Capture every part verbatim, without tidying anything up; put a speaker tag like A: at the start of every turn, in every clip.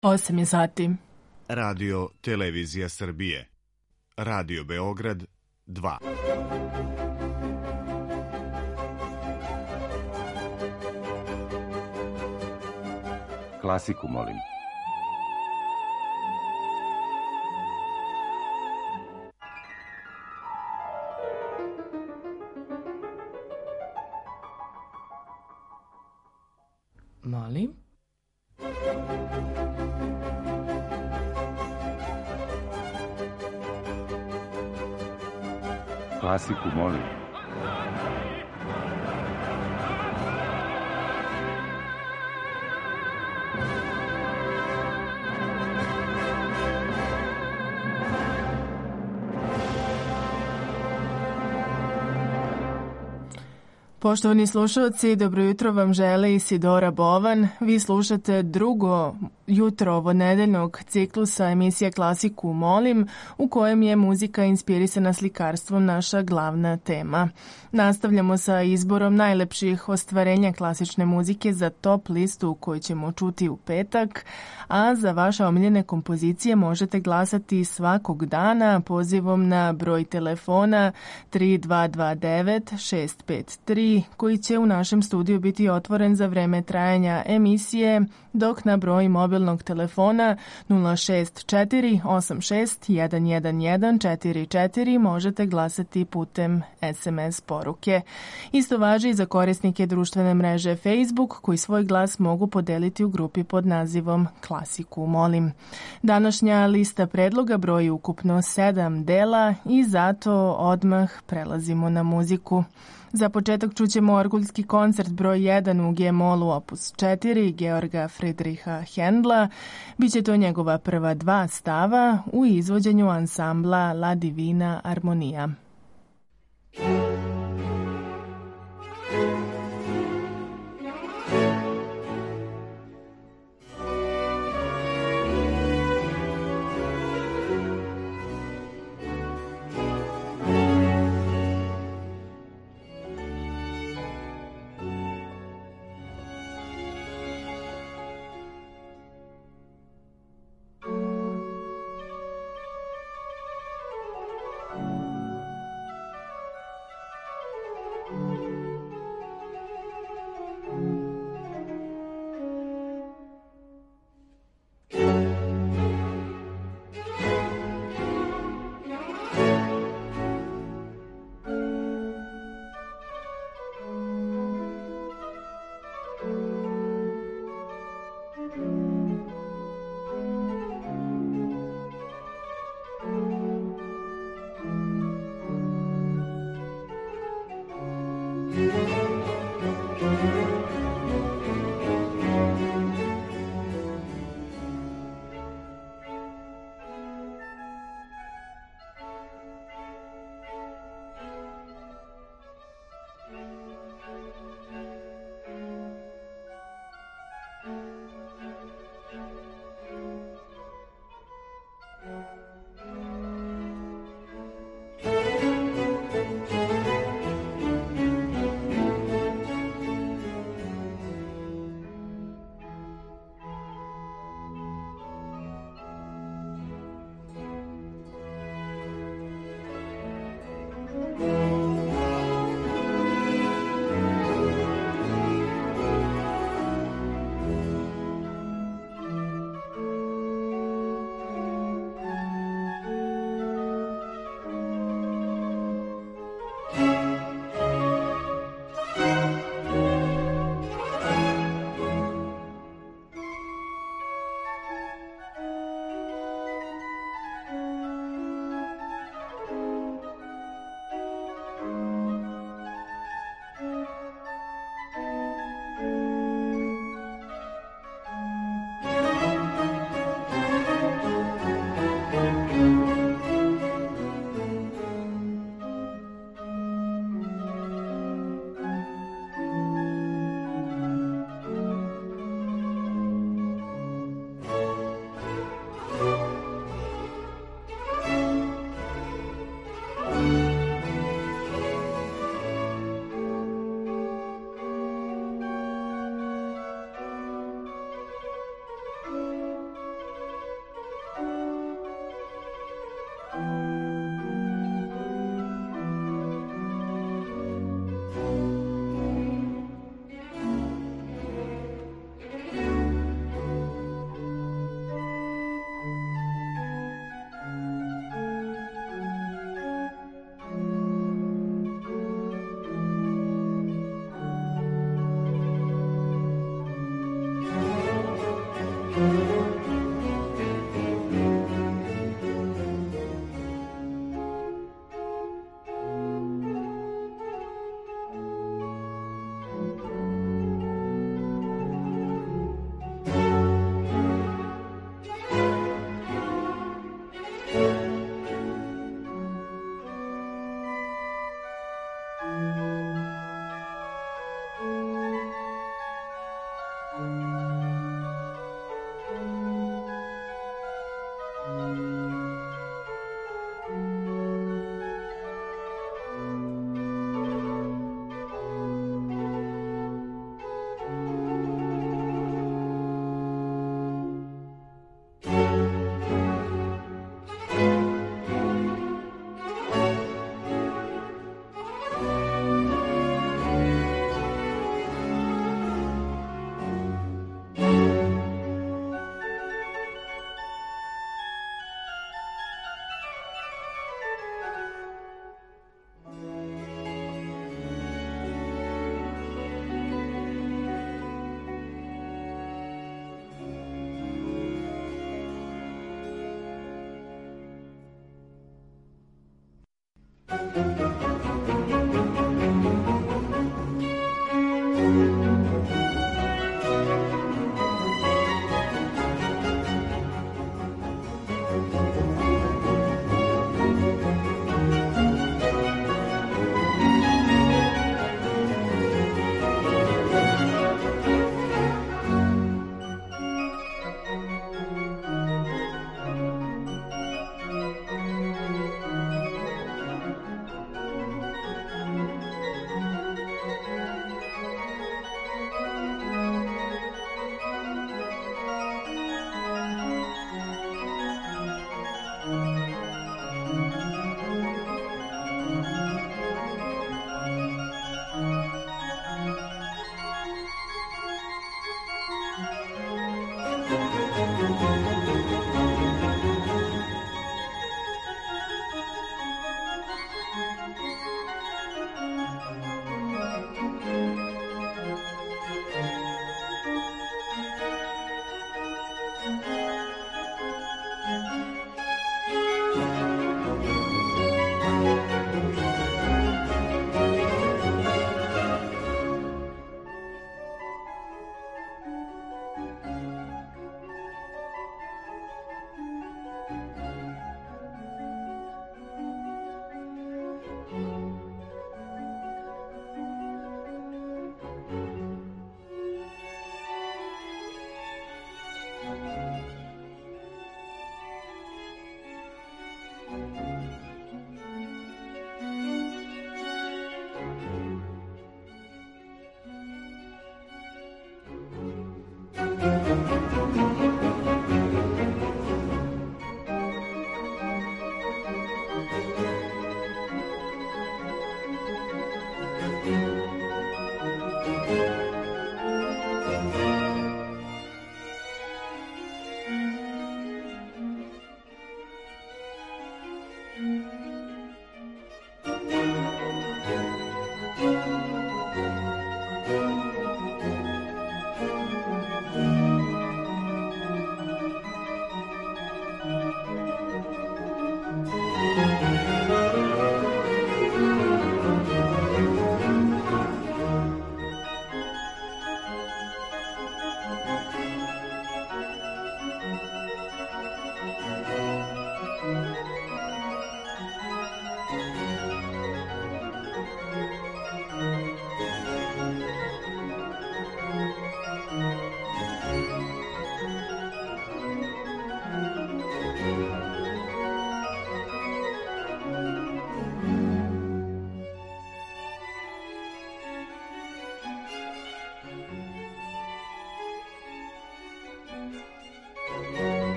A: osam je sati.
B: Radio Televizija Srbije. Radio Beograd dva.
C: Klasiku molim.
A: Molim.
C: Klasiku molim.
A: Poštovani slušalci, dobro jutro vam želi Isidora Bovan. Vi slušate drugo jutro ovo nedeljnog ciklusa emisije Klasiku molim, u kojem je muzika inspirisana slikarstvom naša glavna tema. Nastavljamo sa izborom najlepših ostvarenja klasične muzike za top listu koju ćemo čuti u petak, a za vaše omiljene kompozicije možete glasati svakog dana pozivom na broj telefona tri dva dva devet šest pet tri, koji će u našem studiju biti otvoren za vreme trajanja emisije, dok na broj mobilnog telefona nula šest četiri osam šest jedan jedan jedan četiri četiri možete glasati putem es em es poruke. Isto važi i za korisnike društvene mreže Facebook, koji svoj glas mogu podeliti u grupi pod nazivom Klasiku molim. Današnja lista predloga broji ukupno sedam dela i zato odmah prelazimo na muziku. Za početak čućemo orguljski koncert broj jedan u G-molu opus četiri Georga Friedricha Händla. Biće to njegova prva dva stava u izvođenju ansambla La Divina Armonija.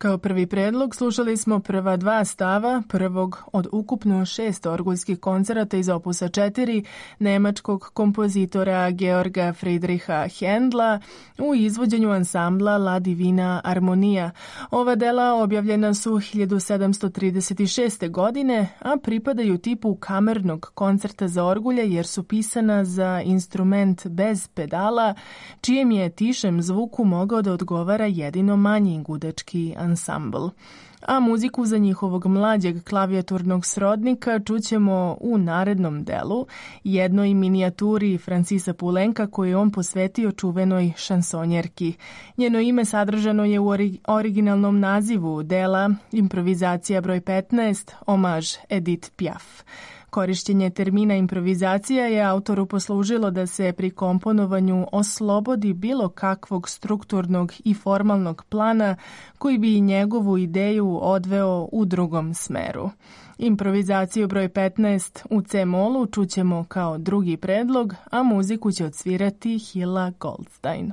A: Kao prvi predlog slušali smo prva dva stava prvog od ukupno šest orguljskih koncerata iz opusa četiri nemačkog kompozitora Georga Friedricha Händla u izvođenju ansambla La Divina Armonija. Ova dela objavljena su hiljadu sedamsto trideset šeste. godine, a pripadaju tipu kamernog koncerta za orgulje jer su pisana za instrument bez pedala, čijem je tišem zvuku mogao da odgovara jedino manji gudački ansambl. A muziku za njihovog mlađeg klavijaturnog srodnika čućemo u narednom delu, jednoj minijaturi Francisa Poulenca koju je on posvetio čuvenoj šansonjerki. Njeno ime sadržano je u ori- originalnom nazivu dela Improvizacija broj petnaest, omaž Edith Piaf. Korišćenje termina improvizacija je autoru poslužilo da se pri komponovanju oslobodi bilo kakvog strukturnog i formalnog plana koji bi njegovu ideju odveo u drugom smeru. Improvizaciju broj petnaest u C-molu čućemo kao drugi predlog, a muziku će odsvirati Hilla Goldstein.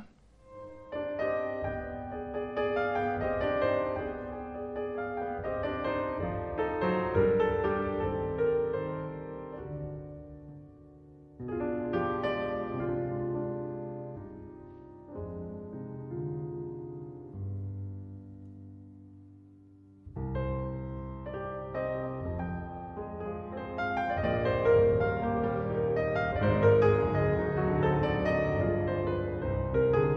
C: Thank you.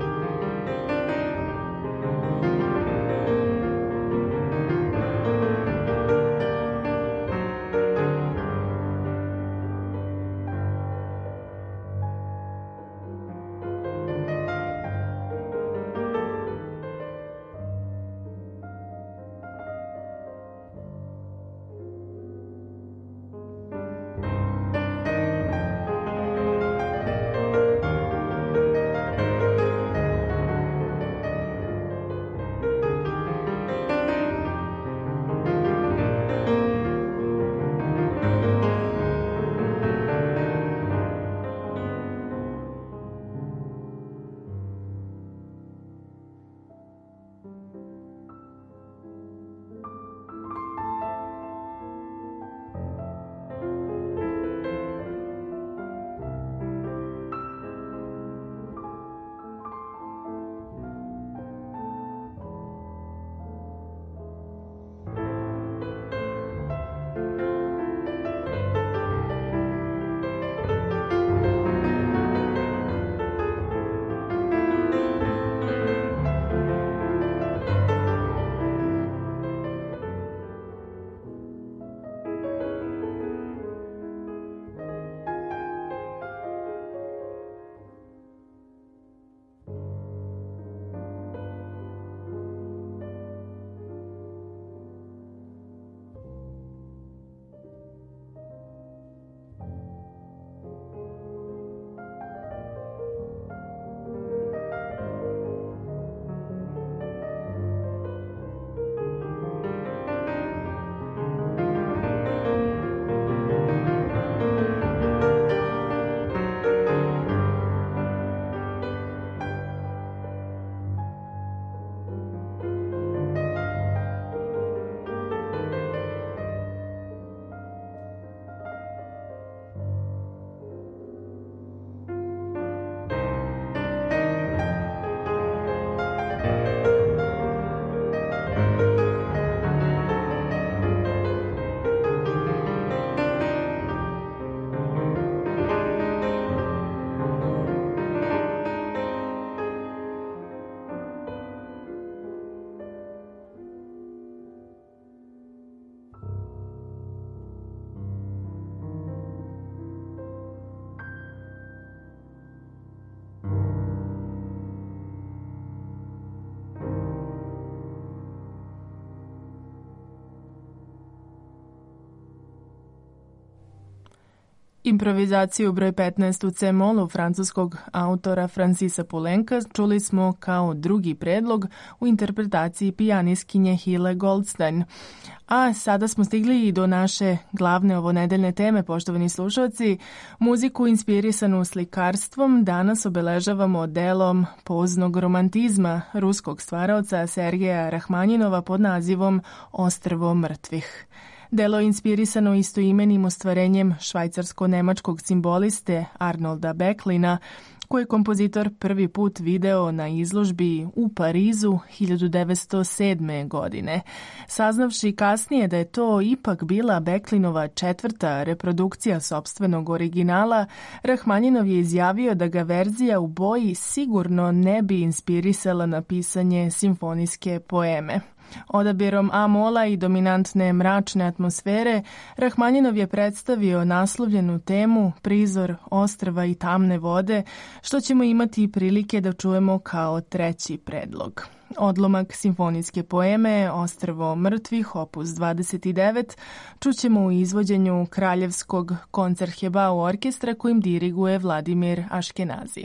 A: Improvizaciju broj petnaest u C-molu francuskog autora Francisa Poulenca čuli smo kao drugi predlog u interpretaciji pijaniskinje Hile Goldstein. A sada smo stigli i do naše glavne ovonedeljne teme, poštovani slušalci. Muziku inspirisanu slikarstvom danas obeležavamo delom poznog romantizma ruskog stvaraoca Sergeja Rahmanjinova pod nazivom Ostrvo mrtvih. Delo je inspirisano istoimenim ostvarenjem švajcarsko-nemačkog simboliste Arnolda Böcklina, koji je kompozitor prvi put video na izložbi u Parizu hiljadu devetsto sedme. godine. Saznavši kasnije da je to ipak bila Böcklinova četvrta reprodukcija sopstvenog originala, Rahmanjinov je izjavio da ga verzija u boji sigurno ne bi inspirisala na pisanje simfonijske poeme. Odabirom A-mola i dominantne mračne atmosfere, Rahmanjinov je predstavio naslovljenu temu Prizor ostrva i tamne vode, što ćemo imati prilike da čujemo kao treći predlog. Odlomak simfonijske poeme Ostrvo mrtvih, opus dvadeset devet, čućemo u izvođenju Kraljevskog Koncertgebau orkestra kojim diriguje Vladimir Aškenazi.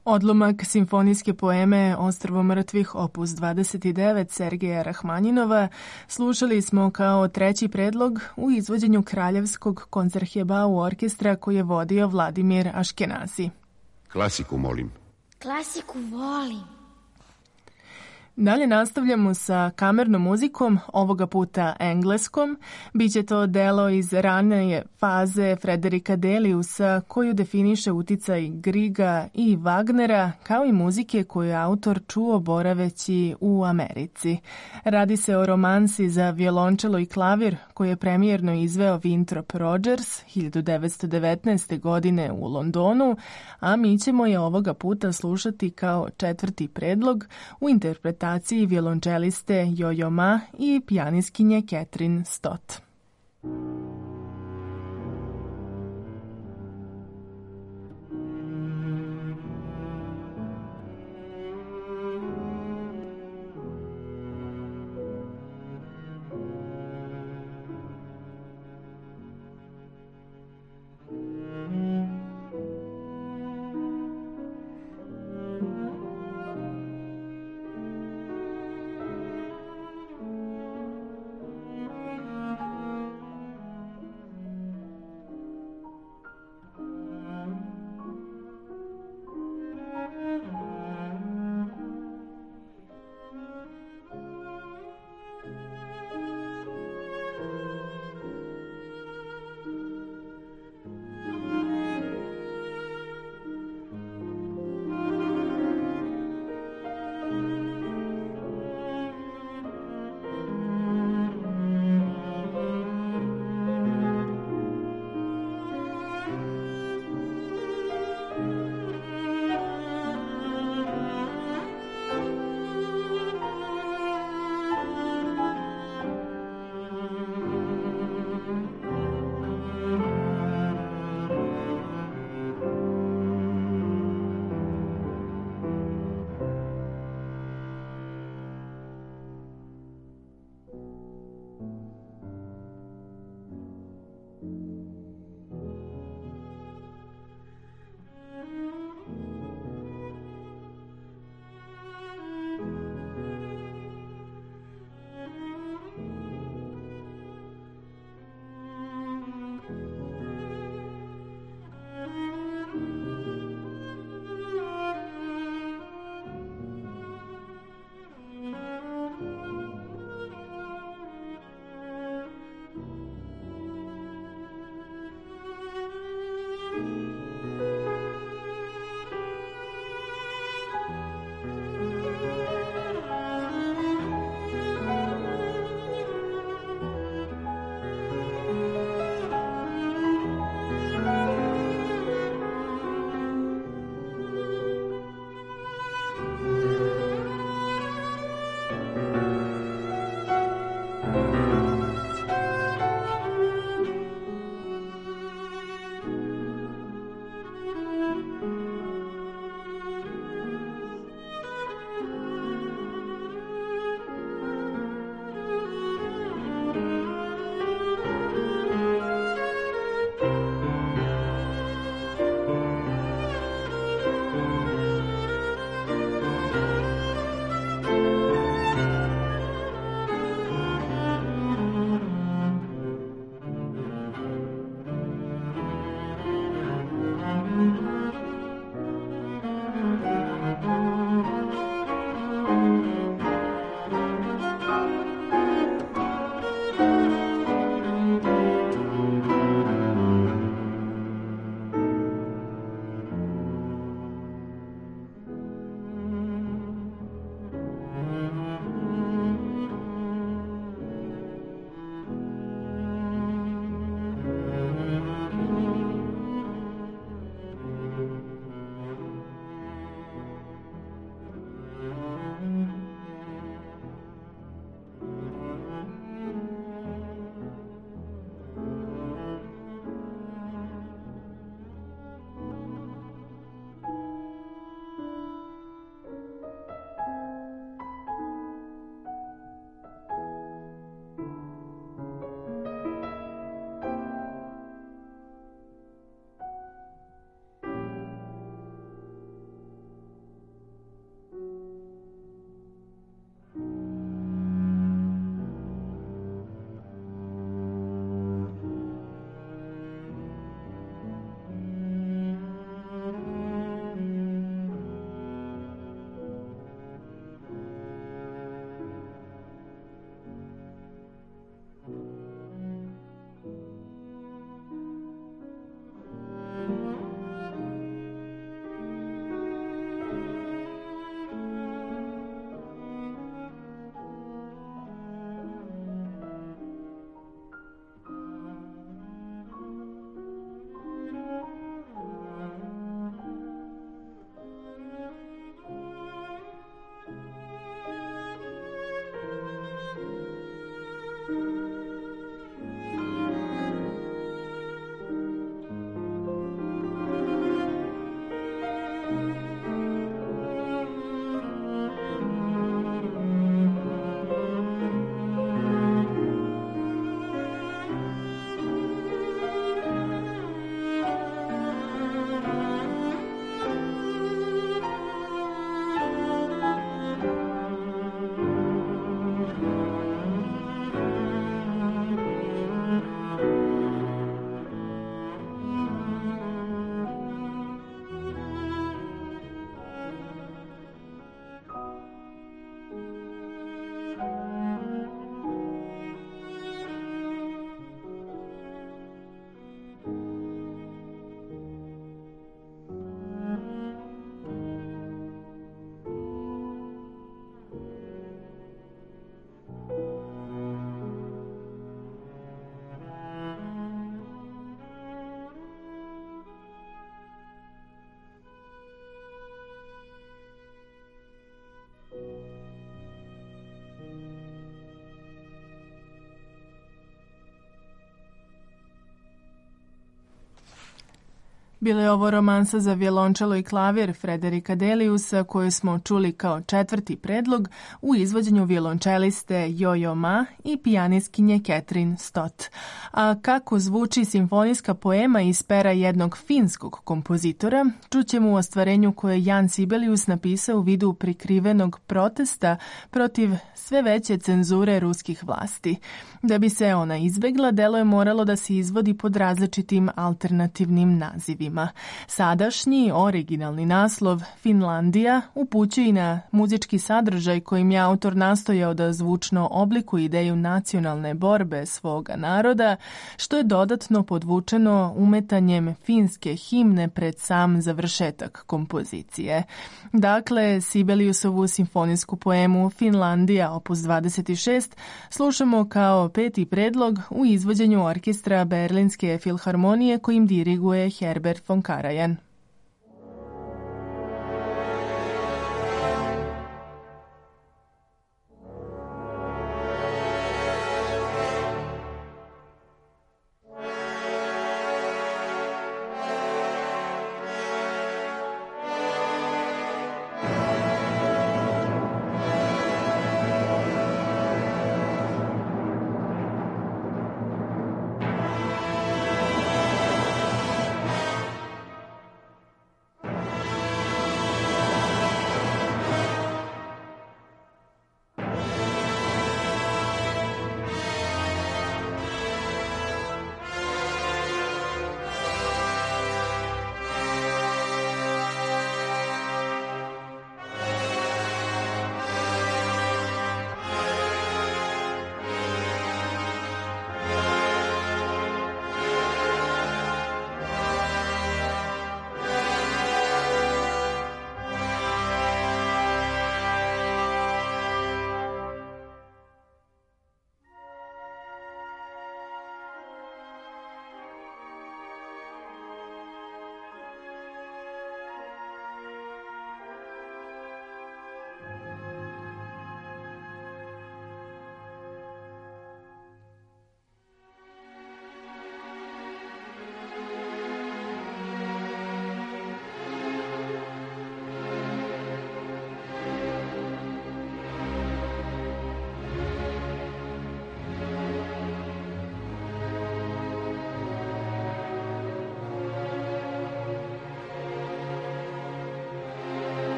A: Odlomak simfonijske poeme Ostrvo mrtvih opus dvadeset devet Sergeja Rahmanjinova slušali smo kao treći predlog u izvođenju Kraljevskog koncertgebau orkestra koji je vodio Vladimir Aškenazi.
C: Klasiku molim.
D: Klasiku volim.
A: Dalje nastavljamo sa kamernom muzikom, ovoga puta engleskom. Biće to delo iz rane faze Frederika Deliusa koju definiše uticaj Griega i Wagnera, kao i muzike koju je autor čuo boraveći u Americi. Radi se o romansi za violončelo i klavir koju je premijerno izveo Winthrop Rogers hiljadu devetsto devetnaeste. godine u Londonu, a mi ćemo je ovoga puta slušati kao četvrti predlog u interpretaciji violončeliste Yo-Yo Ma i pijaniskinje Catherine Stott. Bilo je ovo romansa za violončelo i klavir Frederika Deliusa koju smo čuli kao četvrti predlog u izvođenju violončeliste Jojo Ma i pijanistkinje Catherine Stott. A kako zvuči simfonijska poema iz pera jednog finskog kompozitora, čućemo u ostvarenju koje Jan Sibelius napisao u vidu prikrivenog protesta protiv sve veće cenzure ruskih vlasti. Da bi se ona izbegla, delo je moralo da se izvodi pod različitim alternativnim nazivima. Sadašnji, originalni naslov Finlandija upućuje i na muzički sadržaj kojim je autor nastojao da zvučno oblikuje ideju nacionalne borbe svoga naroda, što je dodatno podvučeno umetanjem finske himne pred sam završetak kompozicije. Dakle, Sibeliusovu simfonijsku poemu Finlandija opus dvadeset šest slušamo kao peti predlog u izvođenju orkestra Berlinske filharmonije kojim diriguje Herbert von Karajan.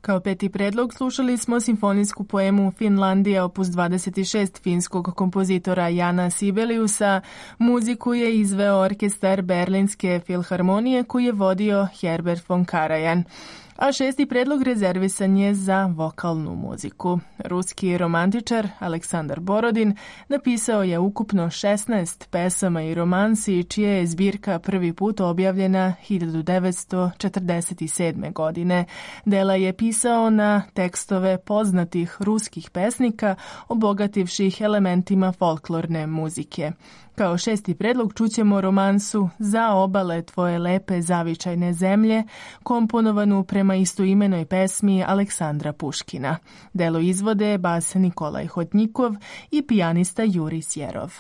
A: Kao peti predlog slušali smo simfonijsku poemu Finlandija opus dvadeset šest finskog kompozitora Jana Sibeliusa. Muziku je izveo orkestar Berlinske filharmonije koji je vodio Herbert von Karajan. A šesti predlog rezervisan je za vokalnu muziku. Ruski romantičar Aleksandar Borodin napisao je ukupno šesnaest pesama i romansi, čija je zbirka prvi put objavljena hiljadu devetsto četrdeset sedme. godine. Dela je pisao na tekstove poznatih ruskih pesnika, obogativših elementima folklorne muzike. Kao šesti predlog čućemo romansu Za obale tvoje lepe zavičajne zemlje, komponovanu prema istoimenoj pesmi Aleksandra Puškina. Delo izvode bas Nikolaj Hotnjikov i pijanista Juri Sjerov.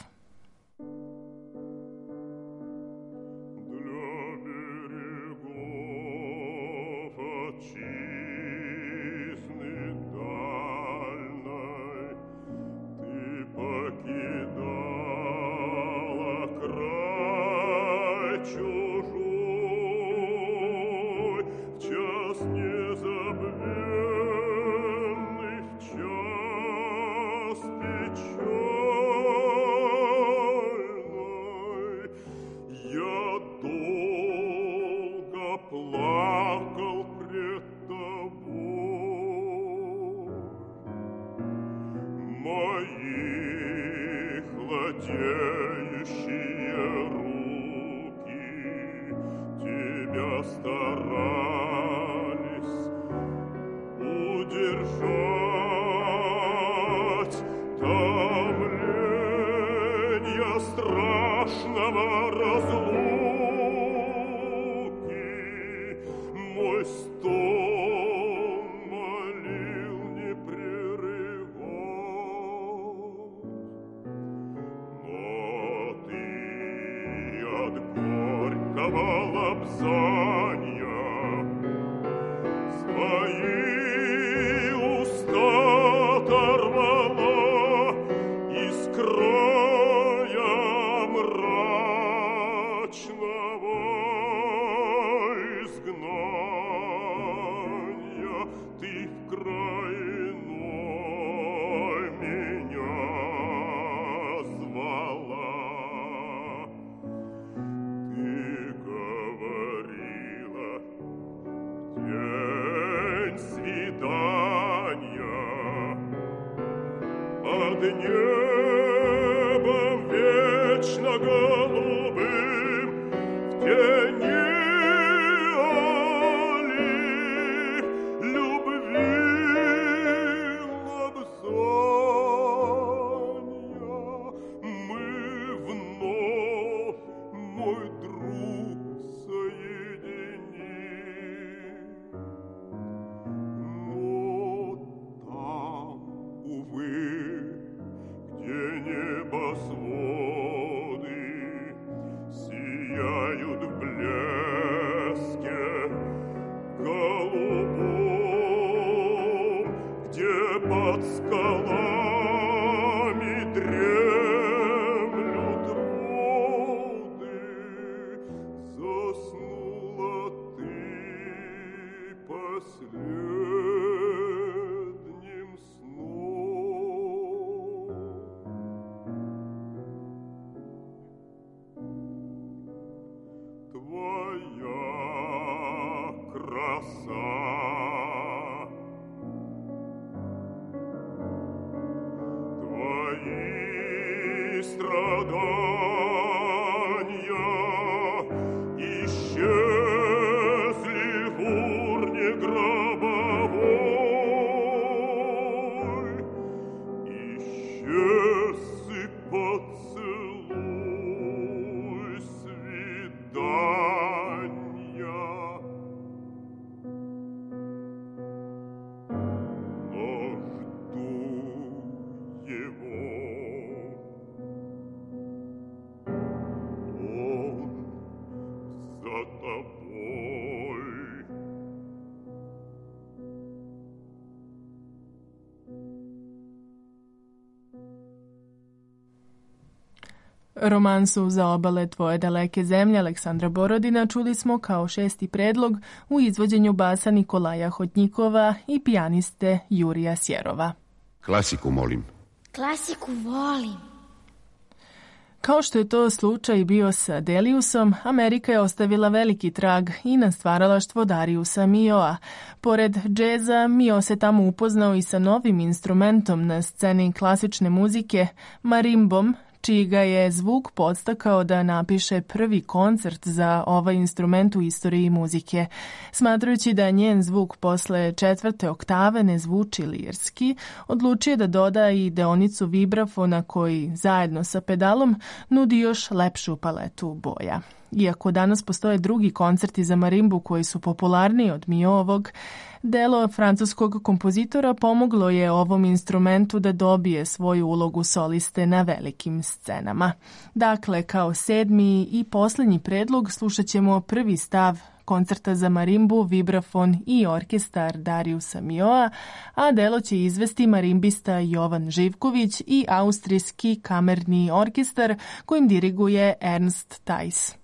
A: Romansu Za obale tvoje daleke zemlje Aleksandra Borodina čuli smo kao šesti predlog u izvođenju basa Nikolaja Hotnjikova i pijaniste Jurija Sjerova.
C: Klasiku molim.
D: Klasiku volim.
A: Kao što je to slučaj bio sa Deliusom, Amerika je ostavila veliki trag i na stvaralaštvo Dariusa Milhaud'a. Pored džeza, Milhaud se tamo upoznao i sa novim instrumentom na sceni klasične muzike, marimbom, čiji ga je zvuk podstakao da napiše prvi koncert za ovaj instrument u istoriji muzike. Smatrajući da njen zvuk posle četvrte oktave ne zvuči lirski, odlučio da doda i deonicu vibrafona koji, zajedno sa pedalom, nudi još lepšu paletu boja. Iako danas postoje drugi koncerti za marimbu koji su popularniji od Milhaudovog, delo francuskog kompozitora pomoglo je ovom instrumentu da dobije svoju ulogu soliste na velikim scenama. Dakle, kao sedmi i posljednji predlog slušat ćemo prvi stav koncerta za marimbu, vibrafon i orkestar Dariusa Milhaud'a, a delo će izvesti marimbista Jovan Živković i austrijski kamerni orkestar kojim diriguje Ernst Theiss.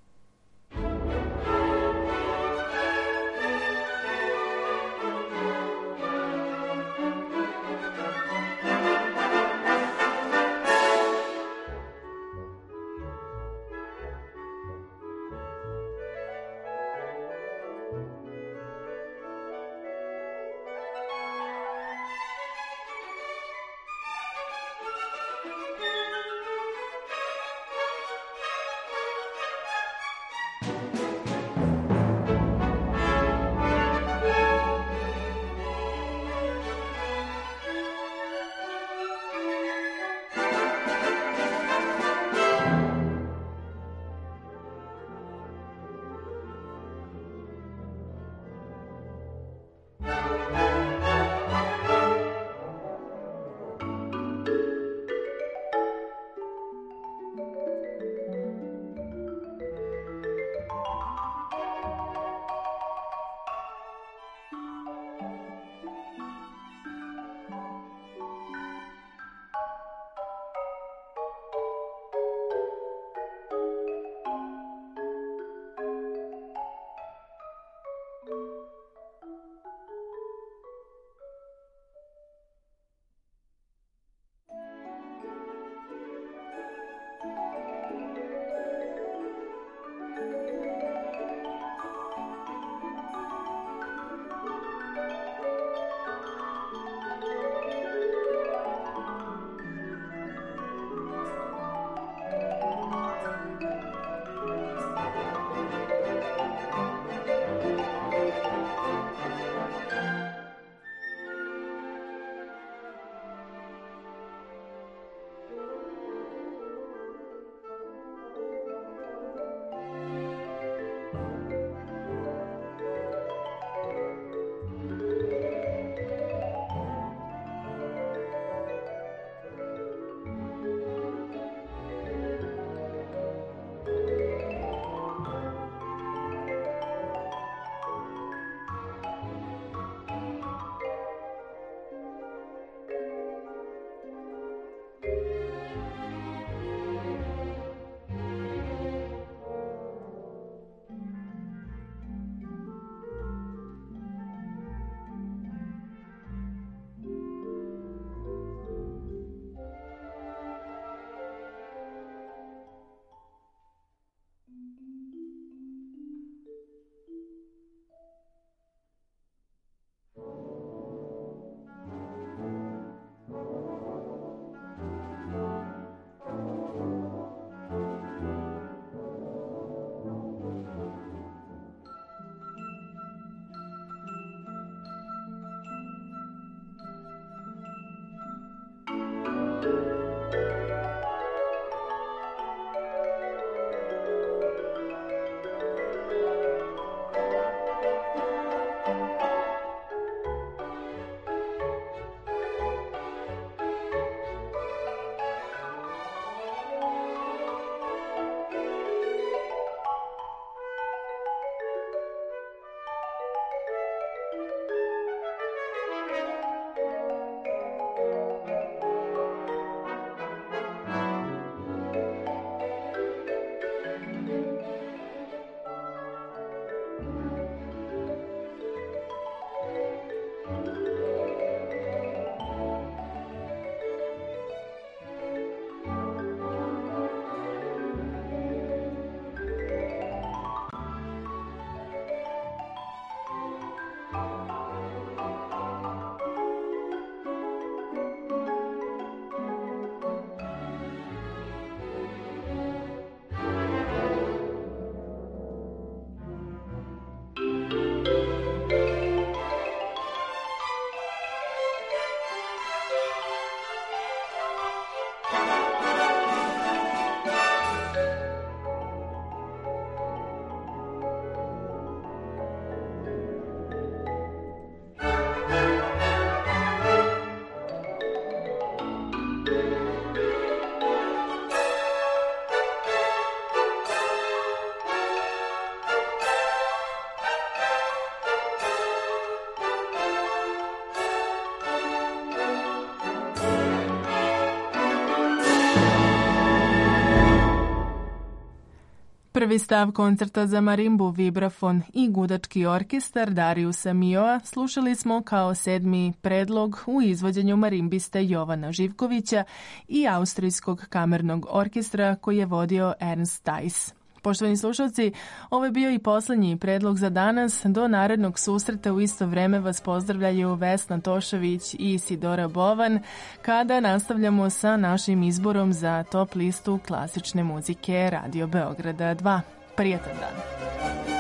A: Prvi stav koncerta za marimbu, vibrafon i gudački orkestar Dariusa Mioa slušali smo kao sedmi predlog u izvođenju marimbiste Jovana Živkovića i Austrijskog kamernog orkestra koji je vodio Ernst Theiss. Poštovani slušalci, ovo je bio i posljednji predlog za danas. Do narednog susreta u isto vreme vas pozdravljaju Vesna Tošović i Isidora Bovan, kada nastavljamo sa našim izborom za top listu klasične muzike Radio Beograda dva. Prijatan dan!